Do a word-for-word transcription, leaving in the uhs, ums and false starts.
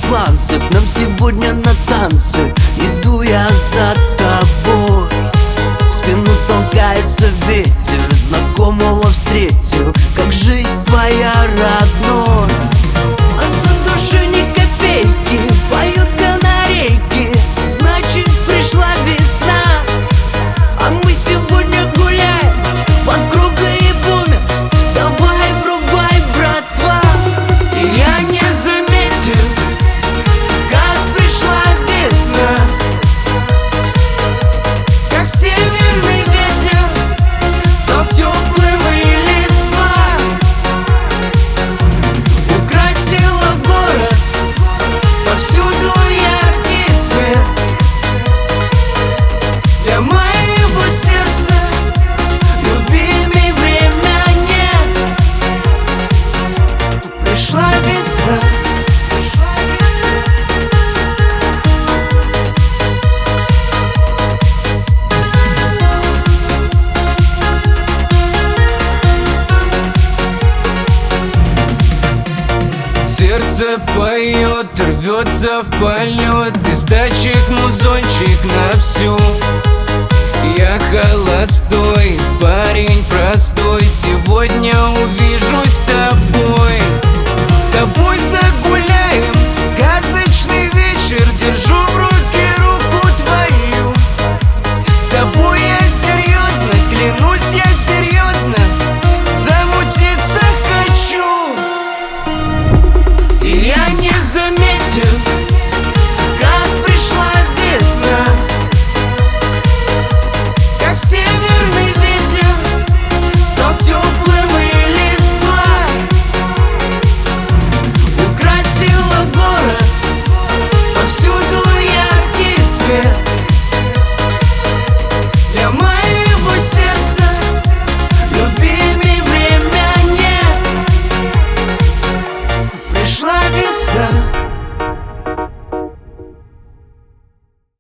сланцы, к нам сегодня на танцы. Иду я за тобой, в спину толкается ветер, знакомого встретил, как жизнь твоя родной. А за душой ни копейки, поют канарейки, значит пришла весна. А мы сегодня гуляем под кругой и бумер. Давай врубай, братва. И я не заметил, как пришла весна, как северный ветер стал теплым и листва украсила город, повсюду яркий свет. Для моего сердца любимей время нет. Пришла весна. Сердце поет, рвется в полет, из датчик музончик на всю. Я холостой, парень простой, сегодня увижусь с тобой.